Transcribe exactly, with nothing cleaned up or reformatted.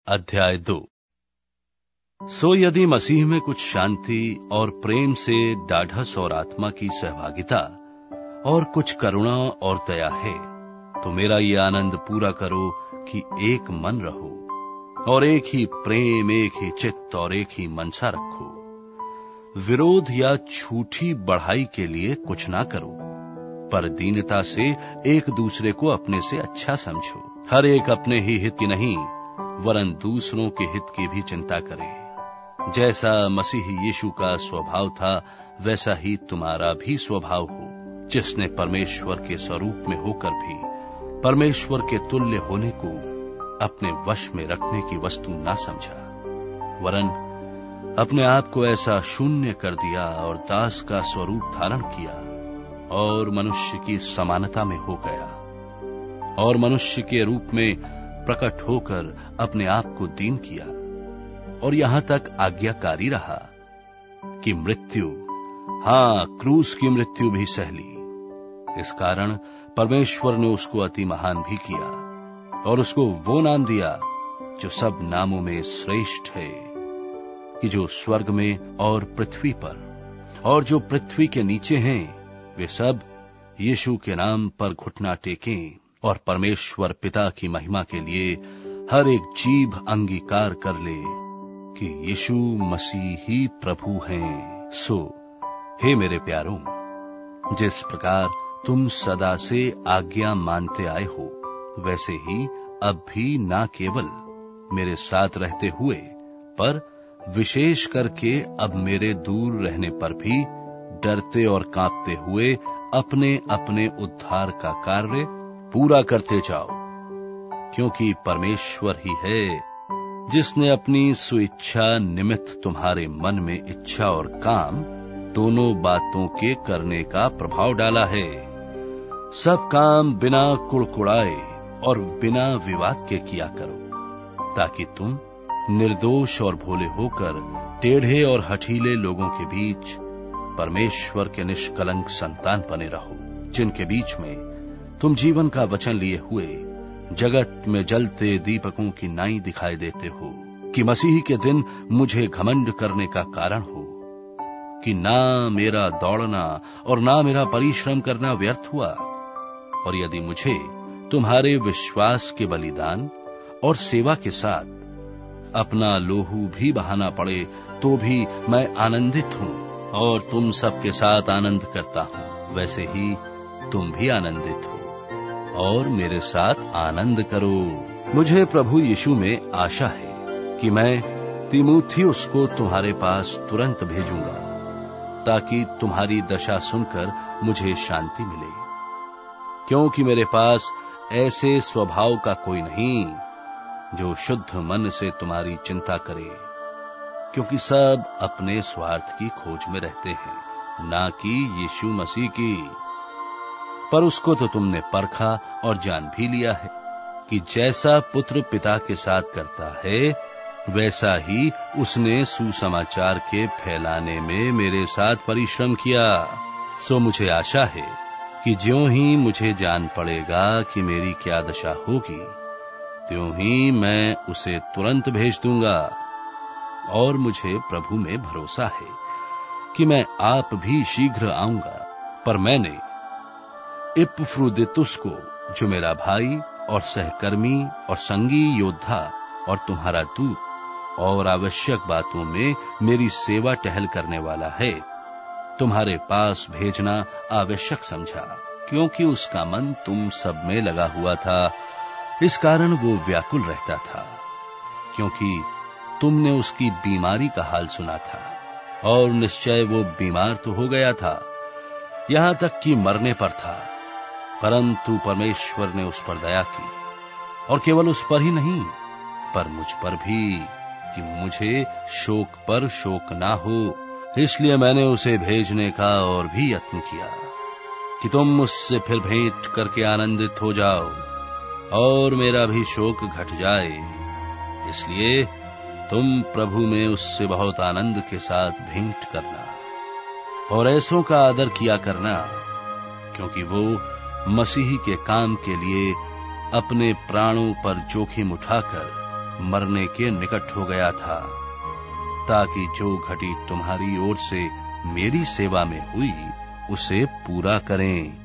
अध्याय दो। सो यदि मसीह में कुछ शांति और प्रेम से ढाढ़स और आत्मा की सहभागिता और कुछ करुणा और दया है, तो मेरा ये आनंद पूरा करो कि एक मन रहो और एक ही प्रेम, एक ही चित्त और एक ही मनसा रखो। विरोध या झूठी बढ़ाई के लिए कुछ ना करो, पर दीनता से एक दूसरे को अपने से अच्छा समझो। हर एक अपने ही हित की नहीं, वरन दूसरों के हित की भी चिंता करे। जैसा मसीह यीशु का स्वभाव था, वैसा ही तुम्हारा भी स्वभाव हो, जिसने परमेश्वर के स्वरूप में होकर भी परमेश्वर के तुल्य होने को अपने वश में रखने की वस्तु ना समझा, वरन अपने आप को ऐसा शून्य कर दिया और दास का स्वरूप धारण किया और मनुष्य की समानता में हो गया और मनुष्य के रूप में प्रकट होकर अपने आप को दीन किया और यहां तक आज्ञाकारी रहा कि मृत्यु, हां क्रूस की मृत्यु भी सह ली। इस कारण परमेश्वर ने उसको अति महान भी किया और उसको वो नाम दिया जो सब नामों में श्रेष्ठ है, कि जो स्वर्ग में और पृथ्वी पर और जो पृथ्वी के नीचे हैं, वे सब यीशु के नाम पर घुटना टेकें और परमेश्वर पिता की महिमा के लिए हर एक जीभ अंगीकार कर ले कि यीशु मसीह ही प्रभु हैं। सो हे मेरे प्यारों, जिस प्रकार तुम सदा से आज्ञा मानते आए हो, वैसे ही अब भी ना केवल मेरे साथ रहते हुए, पर विशेष करके अब मेरे दूर रहने पर भी डरते और कांपते हुए अपने अपने उद्धार का कार्य पूरा करते जाओ, क्योंकि परमेश्वर ही है जिसने अपनी स्वेच्छा निमित्त तुम्हारे मन में इच्छा और काम दोनों बातों के करने का प्रभाव डाला है। सब काम बिना कुड़कुड़ाए और बिना विवाद के किया करो, ताकि तुम निर्दोष और भोले होकर टेढ़े और हठीले लोगों के बीच परमेश्वर के निष्कलंक संतान बने रहो, जिनके बीच में तुम जीवन का वचन लिए हुए जगत में जलते दीपकों की नाई दिखाई देते हो, कि मसीह के दिन मुझे घमंड करने का कारण हो, कि ना मेरा दौड़ना और ना मेरा परिश्रम करना व्यर्थ हुआ। और यदि मुझे तुम्हारे विश्वास के बलिदान और सेवा के साथ अपना लोहू भी बहाना पड़े, तो भी मैं आनंदित हूं और तुम सबके साथ आनंद करता हूं। वैसे ही तुम भी आनंदित हो और मेरे साथ आनंद करो। मुझे प्रभु यीशु में आशा है कि मैं तीमुथियुस को तुम्हारे पास तुरंत भेजूंगा, ताकि तुम्हारी दशा सुनकर मुझे शांति मिले, क्योंकि मेरे पास ऐसे स्वभाव का कोई नहीं जो शुद्ध मन से तुम्हारी चिंता करे, क्योंकि सब अपने स्वार्थ की खोज में रहते हैं, ना कि यीशु मसीह की। पर उसको तो तुमने परखा और जान भी लिया है कि जैसा पुत्र पिता के साथ करता है, वैसा ही उसने सुसमाचार के फैलाने में मेरे साथ परिश्रम किया। सो मुझे आशा है कि ज्यों ही मुझे जान पड़ेगा कि मेरी क्या दशा होगी, त्यों ही मैं उसे तुरंत भेज दूंगा। और मुझे प्रभु में भरोसा है कि मैं आप भी शीघ्र आऊंगा। पर मैंने इपफ्रुदितुस को, जो मेरा भाई और सहकर्मी और संगी योद्धा और तुम्हारा दूत और आवश्यक बातों में मेरी सेवा टहल करने वाला है, तुम्हारे पास भेजना आवश्यक समझा, क्योंकि उसका मन तुम सब में लगा हुआ था। इस कारण वो व्याकुल रहता था, क्योंकि तुमने उसकी बीमारी का हाल सुना था, और निश्चय वो बीमार तो हो गया था, यहां तक कि मरने पर था। परंतु परमेश्वर ने उस पर दया की, और केवल उस पर ही नहीं, पर मुझ पर भी, कि मुझे शोक पर शोक ना हो। इसलिए मैंने उसे भेजने का और भी यत्न किया, कि तुम मुझसे फिर भेंट करके आनंदित हो जाओ और मेरा भी शोक घट जाए। इसलिए तुम प्रभु में उससे बहुत आनंद के साथ भेंट करना और ऐसों का आदर किया करना, क्योंकि वो मसीह के काम के लिए अपने प्राणों पर जोखिम उठाकर मरने के निकट हो गया था, ताकि जो घटी तुम्हारी ओर से मेरी सेवा में हुई उसे पूरा करें।